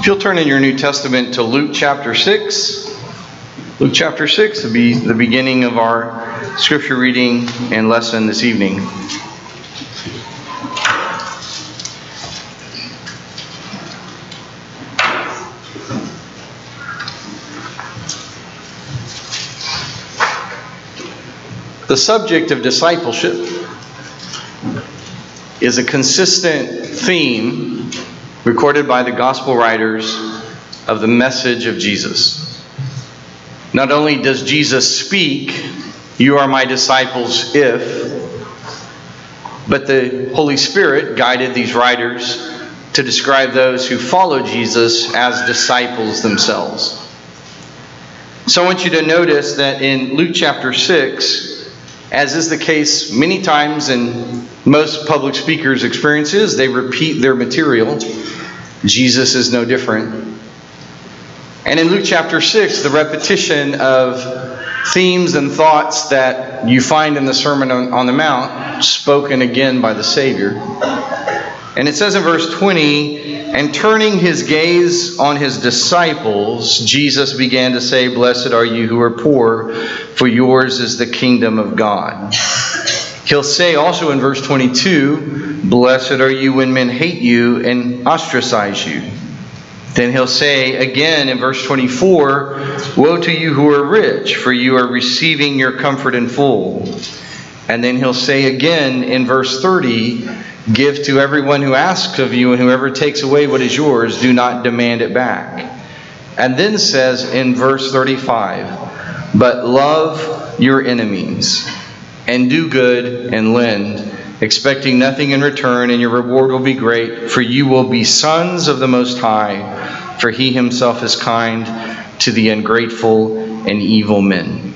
If you'll turn in your New Testament to Luke chapter 6. Luke chapter 6 will be the beginning of our scripture reading and lesson this evening. The subject of discipleship is a consistent theme recorded by the gospel writers of the message of Jesus. Not only does Jesus speak, "You are my disciples if," but the Holy Spirit guided these writers to describe those who follow Jesus as disciples themselves. So I want you to notice that in Luke chapter 6, as is the case many times in most public speakers' experiences, they repeat their material. Jesus is no different. And in Luke chapter 6, the repetition of themes and thoughts that you find in the Sermon on the Mount, spoken again by the Savior. And it says in verse 20, "And turning his gaze on his disciples, Jesus began to say, 'Blessed are you who are poor, for yours is the kingdom of God.'" He'll say also in verse 22, "Blessed are you when men hate you and ostracize you." Then he'll say again in verse 24, "Woe to you who are rich, for you are receiving your comfort in full." And then he'll say again in verse 30, "Give to everyone who asks of you, and whoever takes away what is yours, do not demand it back." And then says in verse 35, "But love your enemies, and do good and lend, expecting nothing in return, and your reward will be great, for you will be sons of the Most High, for He Himself is kind to the ungrateful and evil men."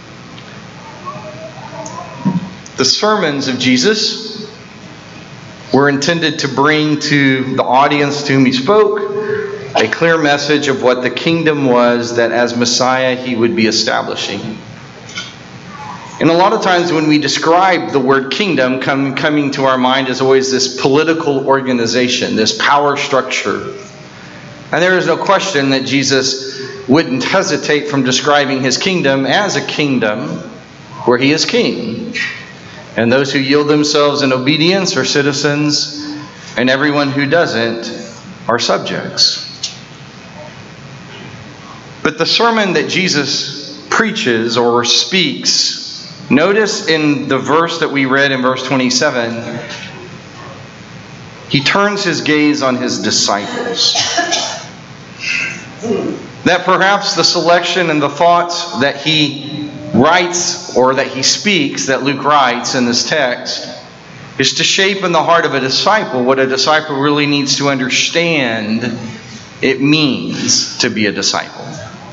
The sermons of Jesus were intended to bring to the audience to whom He spoke a clear message of what the kingdom was that as Messiah He would be establishing. And a lot of times when we describe the word kingdom, coming to our mind is always this political organization, this power structure. And there is no question that Jesus wouldn't hesitate from describing His kingdom as a kingdom where He is king. And those who yield themselves in obedience are citizens, and everyone who doesn't are subjects. But the sermon that Jesus preaches or speaks, notice in the verse that we read in verse 27, He turns His gaze on His disciples. That perhaps the selection and the thoughts that He writes or that He speaks, that Luke writes in this text, is to shape in the heart of a disciple what a disciple really needs to understand it means to be a disciple.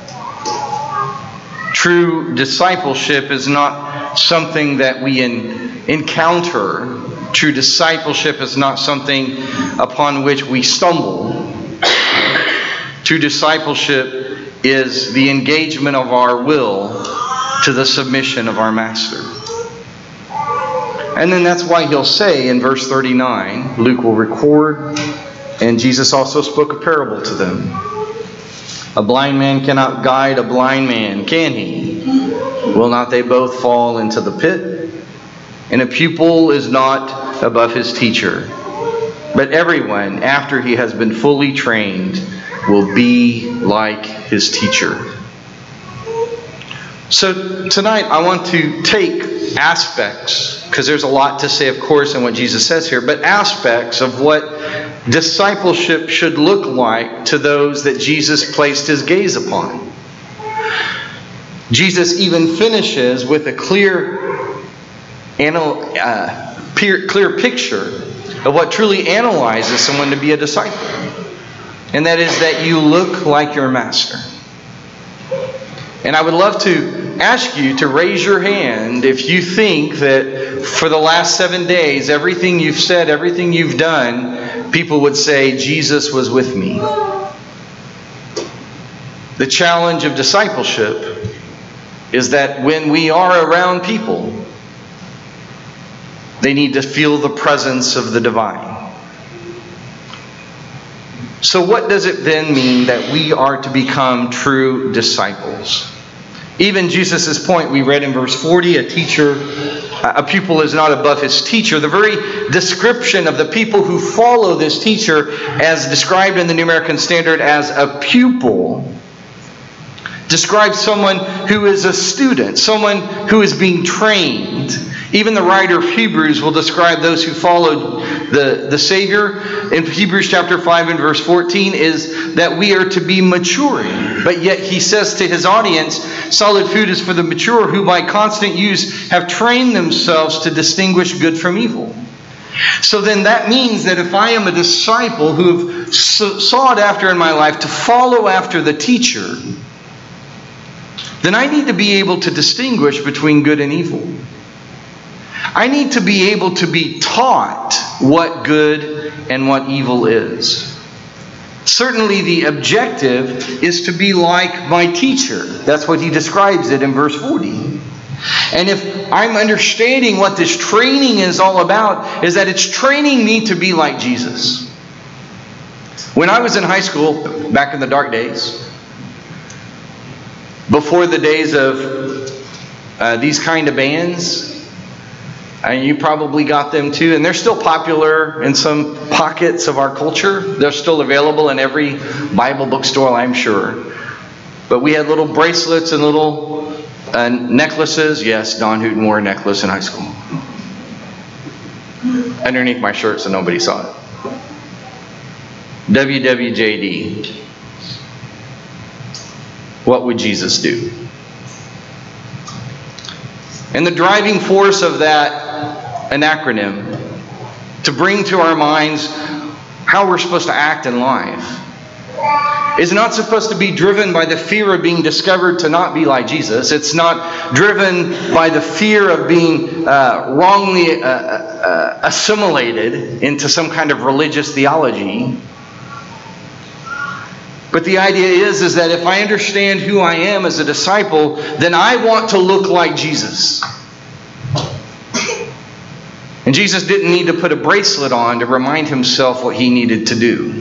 True discipleship is not something that we encounter. True discipleship is not something upon which we stumble. True discipleship is the engagement of our will to the submission of our Master. And then that's why He'll say in verse 39, Luke will record, and Jesus also spoke a parable to them. "A blind man cannot guide a blind man, can he? Will not they both fall into the pit? And a pupil is not above his teacher. But everyone, after he has been fully trained, will be like his teacher." So tonight I want to take aspects, because there's a lot to say, of course, in what Jesus says here, but aspects of what discipleship should look like to those that Jesus placed His gaze upon. Jesus even finishes with a clear picture of what truly analyzes someone to be a disciple. And that is that you look like your Master. And I would love to ask you to raise your hand if you think that for the last 7 days, everything you've said, everything you've done, people would say, "Jesus was with me." The challenge of discipleship is that when we are around people, they need to feel the presence of the divine. So what does it then mean that we are to become true disciples? Even Jesus' point we read in verse 40, a pupil is not above his teacher. The very description of the people who follow this teacher, as described in the New American Standard as a pupil, describes someone who is a student, someone who is being trained. Even the writer of Hebrews will describe those who followed the Savior in Hebrews chapter 5 and verse 14 is that we are to be maturing. But yet he says to his audience, solid food is for the mature who by constant use have trained themselves to distinguish good from evil. So then that means that if I am a disciple who have sought after in my life to follow after the teacher, then I need to be able to distinguish between good and evil. I need to be able to be taught what good and what evil is. Certainly the objective is to be like my teacher. That's what he describes it in verse 40. And if I'm understanding what this training is all about, is that it's training me to be like Jesus. When I was in high school, back in the dark days, before the days of these kind of bands, and you probably got them too, and they're still popular in some pockets of our culture. They're still available in every Bible bookstore, I'm sure. But we had little bracelets and little necklaces. Yes, Don Hooten wore a necklace in high school. Underneath my shirt so nobody saw it. WWJD. What would Jesus do? And the driving force of that, an acronym, to bring to our minds how we're supposed to act in life, is not supposed to be driven by the fear of being discovered to not be like Jesus. It's not driven by the fear of being wrongly assimilated into some kind of religious theology. But the idea is that if I understand who I am as a disciple, then I want to look like Jesus. And Jesus didn't need to put a bracelet on to remind himself what he needed to do.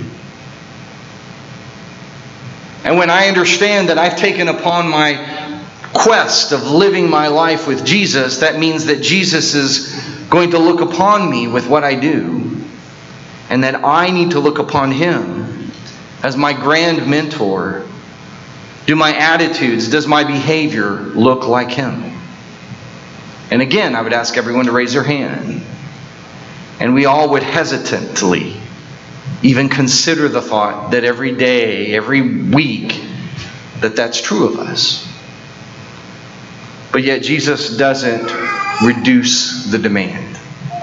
And when I understand that I've taken upon my quest of living my life with Jesus, that means that Jesus is going to look upon me with what I do. And that I need to look upon him as my grand mentor. Do my attitudes, does my behavior look like him? And again, I would ask everyone to raise their hand. And we all would hesitantly even consider the thought that every day, every week, that that's true of us. But yet Jesus doesn't reduce the demand.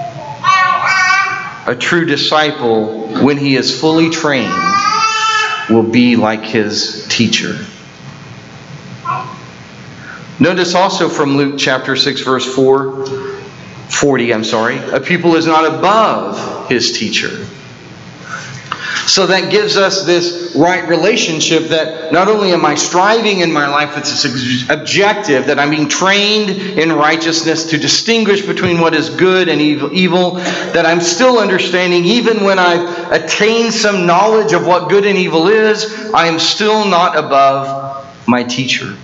A true disciple, when he is fully trained, will be like his teacher. Notice also from Luke chapter 6 verse 40, a pupil is not above his teacher. So that gives us this right relationship that not only am I striving in my life with this objective, that I'm being trained in righteousness to distinguish between what is good and evil, that I'm still understanding even when I've attained some knowledge of what good and evil is, I am still not above my teacher.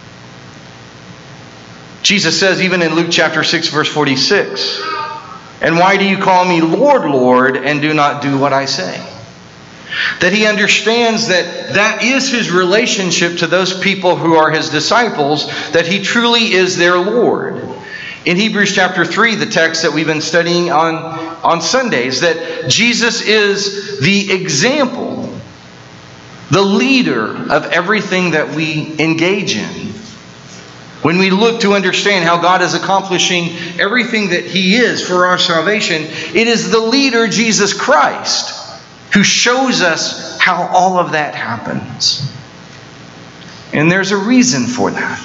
Jesus says even in Luke chapter 6 verse 46, "And why do you call me Lord, Lord, and do not do what I say?" That he understands that that is his relationship to those people who are his disciples, that he truly is their Lord. In Hebrews chapter 3, the text that we've been studying on Sundays, that Jesus is the example, the leader of everything that we engage in. When we look to understand how God is accomplishing everything that he is for our salvation, it is the leader, Jesus Christ, who shows us how all of that happens. And there's a reason for that.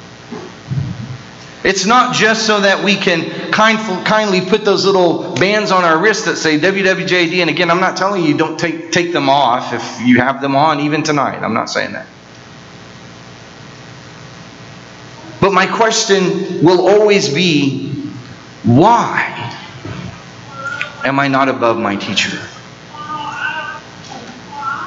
It's not just so that we can kindly put those little bands on our wrists that say WWJD. And again, I'm not telling you don't take them off if you have them on even tonight. I'm not saying that. But my question will always be, why am I not above my teacher?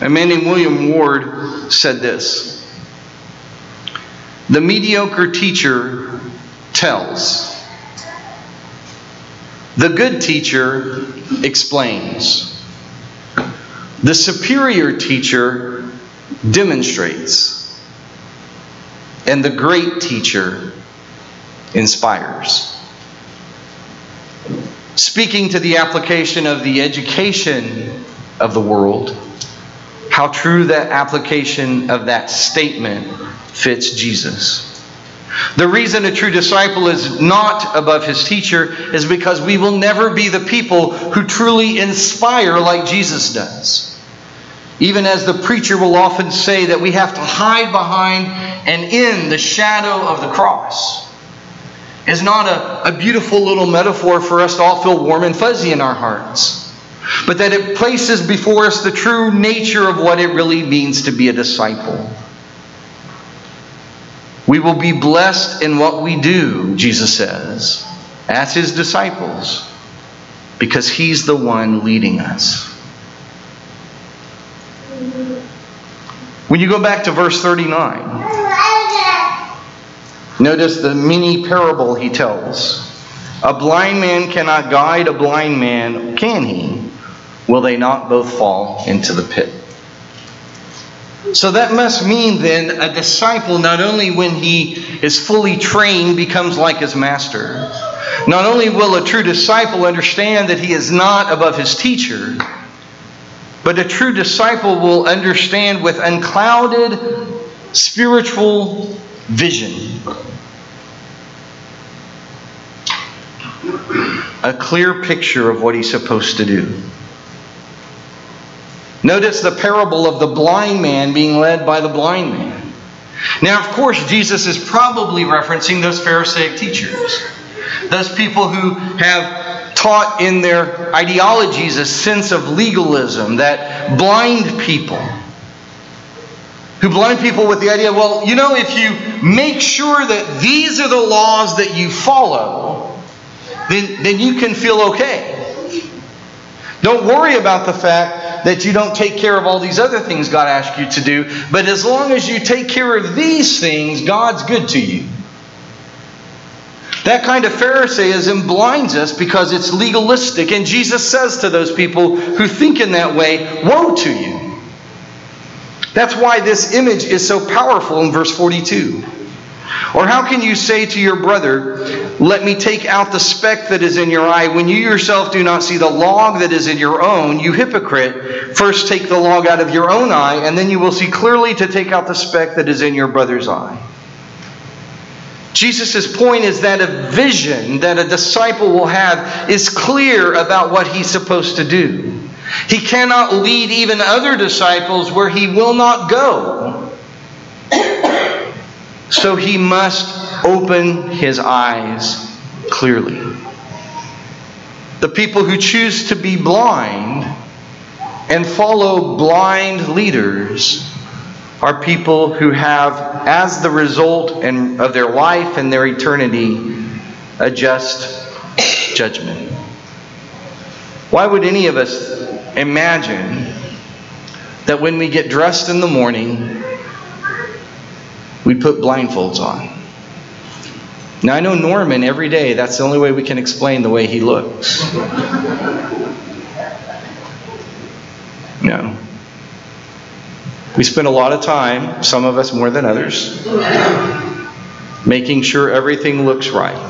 A man named William Ward said this: "The mediocre teacher tells. The good teacher explains. The superior teacher demonstrates. And the great teacher inspires." Speaking to the application of the education of the world, how true that application of that statement fits Jesus. The reason a true disciple is not above his teacher is because we will never be the people who truly inspire like Jesus does. Even as the preacher will often say that we have to hide behind and in the shadow of the cross, is not a beautiful little metaphor for us to all feel warm and fuzzy in our hearts, but that it places before us the true nature of what it really means to be a disciple. We will be blessed in what we do, Jesus says, as his disciples, because he's the one leading us. When you go back to verse 39, notice the mini parable he tells. A blind man cannot guide a blind man, can he? Will they not both fall into the pit? So that must mean then a disciple, not only when he is fully trained, becomes like his master. Not only will a true disciple understand that he is not above his teacher, but a true disciple will understand with unclouded spiritual vision, a clear picture of what he's supposed to do. Notice the parable of the blind man being led by the blind man. Now, of course, Jesus is probably referencing those Pharisaic teachers. Those people who have taught in their ideologies a sense of legalism that blind people. Who blind people with the idea, well, you know, if you make sure that these are the laws that you follow, then you can feel okay. Don't worry about the fact that you don't take care of all these other things God asked you to do. But as long as you take care of these things, God's good to you. That kind of Pharisaism blinds us because it's legalistic. And Jesus says to those people who think in that way, woe to you. That's why this image is so powerful in verse 42. Or how can you say to your brother, let me take out the speck that is in your eye, when you yourself do not see the log that is in your own? You hypocrite, first take the log out of your own eye, and then you will see clearly to take out the speck that is in your brother's eye. Jesus' point is that a vision that a disciple will have is clear about what he's supposed to do. He cannot lead even other disciples where he will not go. So he must open his eyes clearly. The people who choose to be blind and follow blind leaders are people who have, as the result of their life and their eternity, a just judgment. Why would any of us imagine that when we get dressed in the morning, we put blindfolds on? Now I know Norman, every day, that's the only way we can explain the way he looks. No. We spend a lot of time, some of us more than others, making sure everything looks right.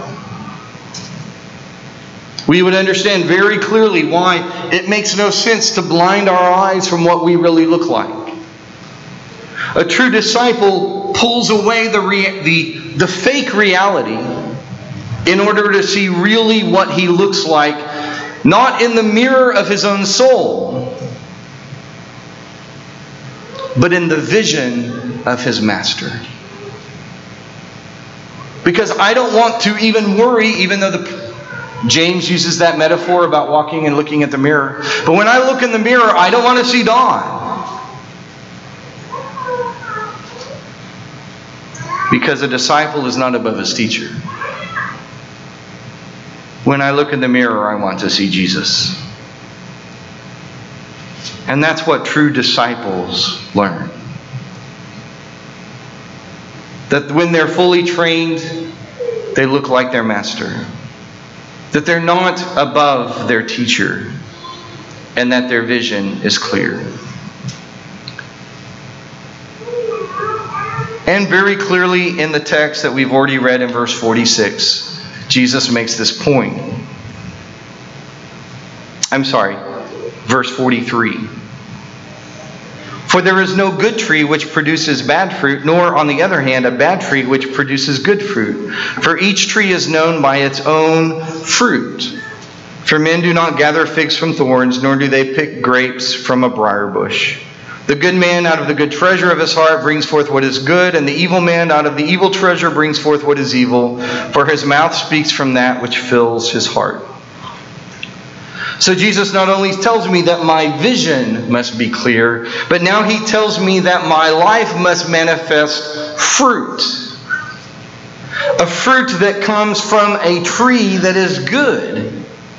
We would understand very clearly why it makes no sense to blind our eyes from what we really look like. A true disciple pulls away the fake reality in order to see really what he looks like, not in the mirror of his own soul, but in the vision of his master. Because I don't want to even worry, even though James uses that metaphor about walking and looking at the mirror. But when I look in the mirror, I don't want to see dawn. Because a disciple is not above his teacher. When I look in the mirror, I want to see Jesus. And that's what true disciples learn. That when they're fully trained, they look like their master. That they're not above their teacher. And that their vision is clear. And very clearly in the text that we've already read in verse 46, Jesus makes this point. Verse 43. For there is no good tree which produces bad fruit, nor on the other hand a bad tree which produces good fruit. For each tree is known by its own fruit. For men do not gather figs from thorns, nor do they pick grapes from a briar bush. The good man out of the good treasure of his heart brings forth what is good, and the evil man out of the evil treasure brings forth what is evil, for his mouth speaks from that which fills his heart. So Jesus not only tells me that my vision must be clear, but now he tells me that my life must manifest fruit. A fruit that comes from a tree that is good.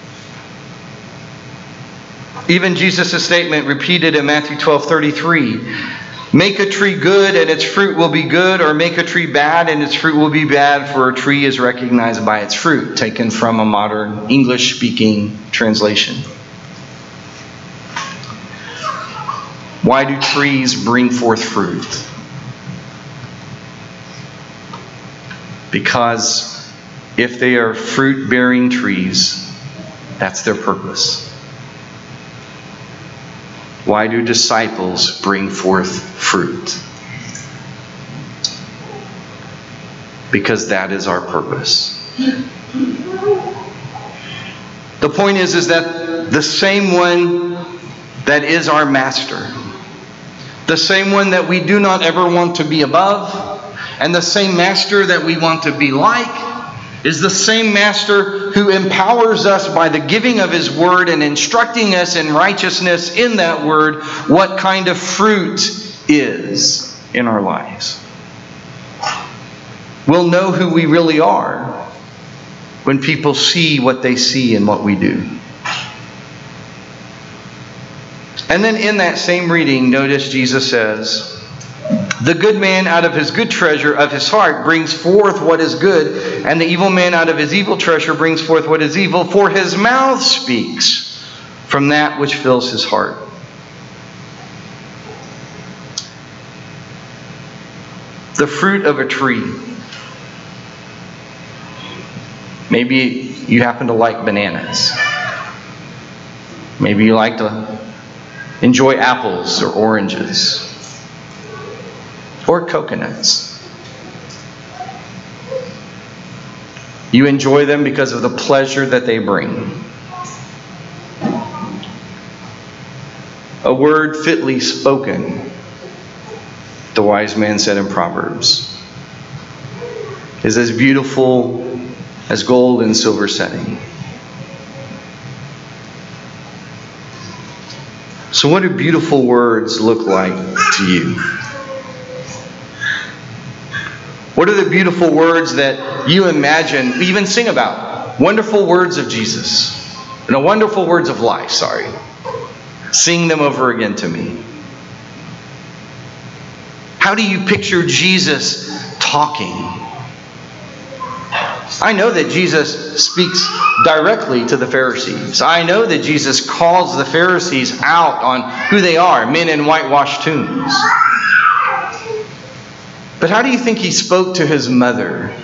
Even Jesus' statement repeated in Matthew 12:33. Make a tree good and its fruit will be good, or make a tree bad and its fruit will be bad, for a tree is recognized by its fruit. Taken from a modern English-speaking translation. Why do trees bring forth fruit? Because if they are fruit-bearing trees, that's their purpose. Why do disciples bring forth fruit? Because that is our purpose. The point is that the same one that is our master, the same one that we do not ever want to be above, and the same master that we want to be like, is the same master who empowers us by the giving of his word and instructing us in righteousness in that word what kind of fruit is in our lives. We'll know who we really are when people see what they see in what we do. And then in that same reading, notice Jesus says, the good man out of his good treasure of his heart brings forth what is good, and the evil man out of his evil treasure brings forth what is evil, for his mouth speaks from that which fills his heart. The fruit of a tree. Maybe you happen to like bananas. Maybe you like to enjoy apples or oranges. Or coconuts. You enjoy them because of the pleasure that they bring. A word fitly spoken, the wise man said in Proverbs, is as beautiful as gold and silver setting. So what do beautiful words look like to you? What are the beautiful words that you imagine, even sing about? Wonderful words of Jesus. No, wonderful words of life, sorry. Sing them over again to me. How do you picture Jesus talking? I know that Jesus speaks directly to the Pharisees. I know that Jesus calls the Pharisees out on who they are, men in whitewashed tombs. But how do you think he spoke to his mother?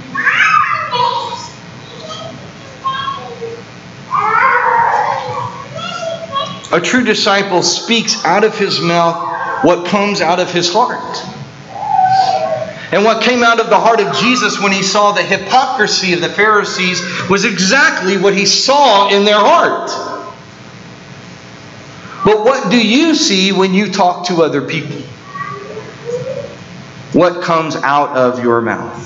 A true disciple speaks out of his mouth what comes out of his heart. And what came out of the heart of Jesus when he saw the hypocrisy of the Pharisees was exactly what he saw in their heart. But what do you see when you talk to other people? What comes out of your mouth?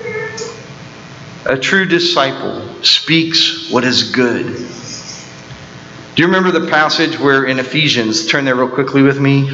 A true disciple speaks what is good. Do you remember the passage where in Ephesians, turn there real quickly with me.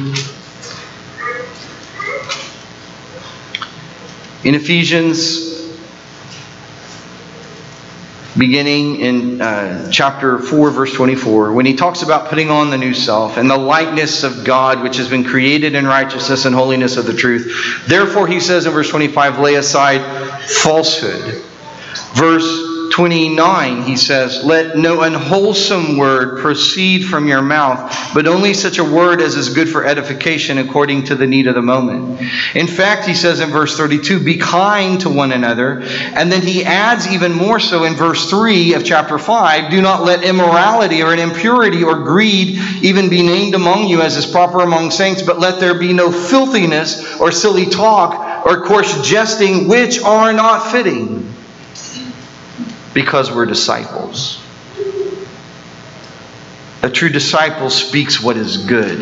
In Ephesians beginning in chapter 4, verse 24, when he talks about putting on the new self and the likeness of God, which has been created in righteousness and holiness of the truth. Therefore, he says in verse 25, lay aside falsehood. Verse 29, he says, let no unwholesome word proceed from your mouth, but only such a word as is good for edification according to the need of the moment. In fact, he says in verse 32, be kind to one another. And then he adds even more so in verse 3 of chapter 5, do not let immorality or an impurity or greed even be named among you as is proper among saints, but let there be no filthiness or silly talk or coarse jesting, which are not fitting, because we're disciples. A true disciple speaks what is good.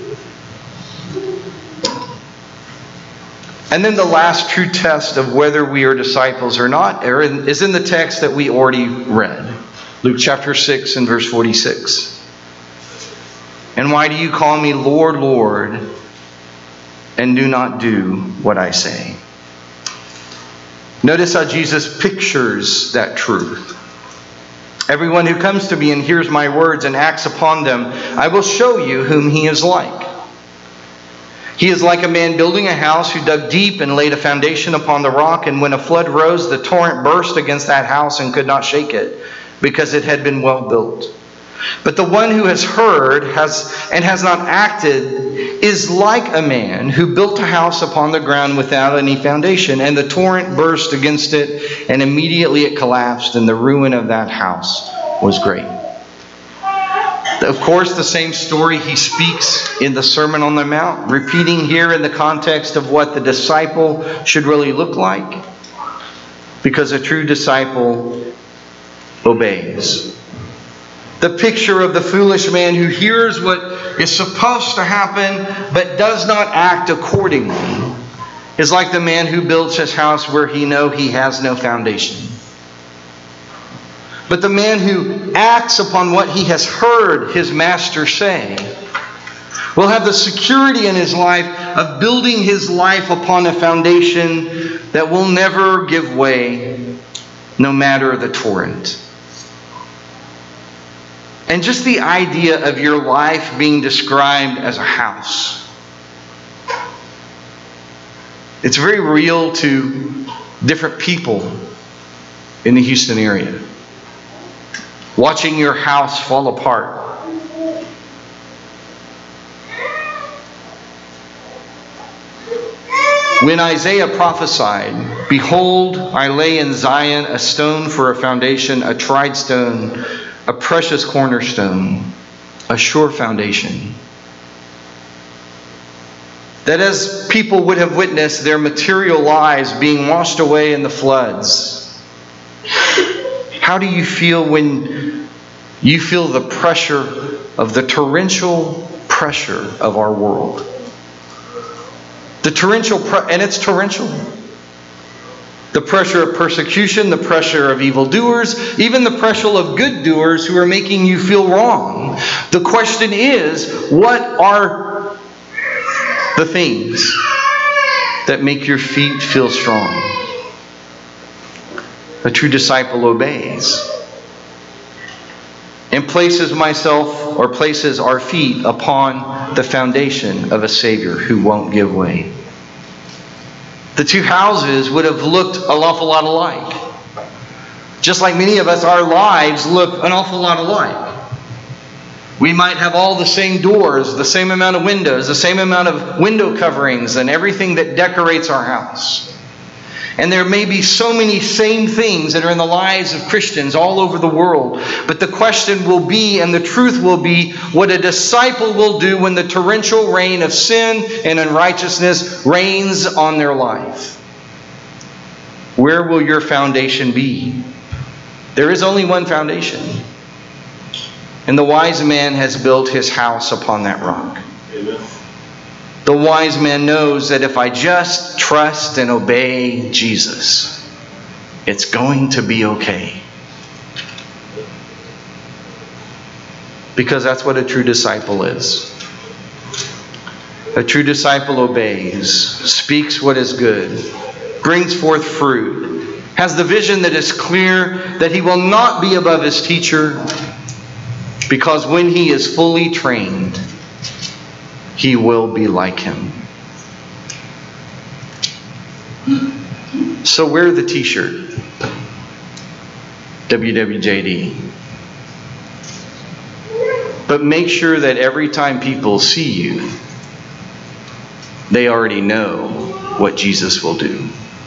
And then the last true test of whether we are disciples or not is in the text that we already read. Luke chapter 6 and verse 46. And why do you call me Lord, Lord, and do not do what I say? Notice how Jesus pictures that truth. Everyone who comes to me and hears my words and acts upon them, I will show you whom he is like. He is like a man building a house who dug deep and laid a foundation upon the rock, and when a flood rose, the torrent burst against that house and could not shake it, because it had been well built. But the one who has heard has not acted is like a man who built a house upon the ground without any foundation, and the torrent burst against it, and immediately it collapsed, and the ruin of that house was great. Of course, the same story he speaks in the Sermon on the Mount, repeating here in the context of what the disciple should really look like, because a true disciple obeys. The picture of the foolish man who hears what is supposed to happen but does not act accordingly is like the man who builds his house where he knows he has no foundation. But the man who acts upon what he has heard his master say will have the security in his life of building his life upon a foundation that will never give way, no matter the torrent. And just the idea of your life being described as a house. It's very real to different people in the Houston area. Watching your house fall apart. When Isaiah prophesied, behold, I lay in Zion a stone for a foundation, a tried stone, a precious cornerstone, a sure foundation. That as people would have witnessed their material lives being washed away in the floods, how do you feel when you feel the pressure of the torrential pressure of our world? The torrential, and it's torrential. The pressure of persecution, the pressure of evildoers, even the pressure of good doers who are making you feel wrong. The question is, what are the things that make your feet feel strong? A true disciple obeys and places our feet upon the foundation of a Savior who won't give way. The two houses would have looked an awful lot alike. Just like many of us, our lives look an awful lot alike. We might have all the same doors, the same amount of windows, the same amount of window coverings, and everything that decorates our house. And there may be so many same things that are in the lives of Christians all over the world. But the question will be, and the truth will be, what a disciple will do when the torrential rain of sin and unrighteousness rains on their life. Where will your foundation be? There is only one foundation. And the wise man has built his house upon that rock. Amen. The wise man knows that if I just trust and obey Jesus, it's going to be okay. Because that's what a true disciple is. A true disciple obeys, speaks what is good, brings forth fruit, has the vision that is clear that he will not be above his teacher, because when he is fully trained, he will be like him. So wear the t-shirt, WWJD. But make sure that every time people see you, they already know what Jesus will do.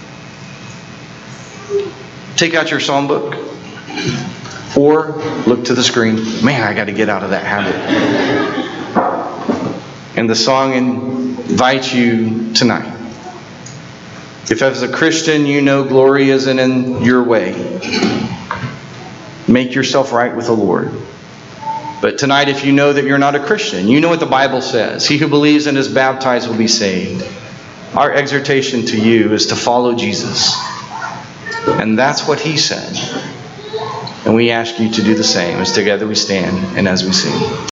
Take out your psalm book or look to the screen. Man, I got to get out of that habit. And the song invites you tonight. If as a Christian you know glory isn't in your way, make yourself right with the Lord. But tonight, if you know that you're not a Christian, you know what the Bible says. He who believes and is baptized will be saved. Our exhortation to you is to follow Jesus. And that's what he said. And we ask you to do the same as together we stand and as we sing.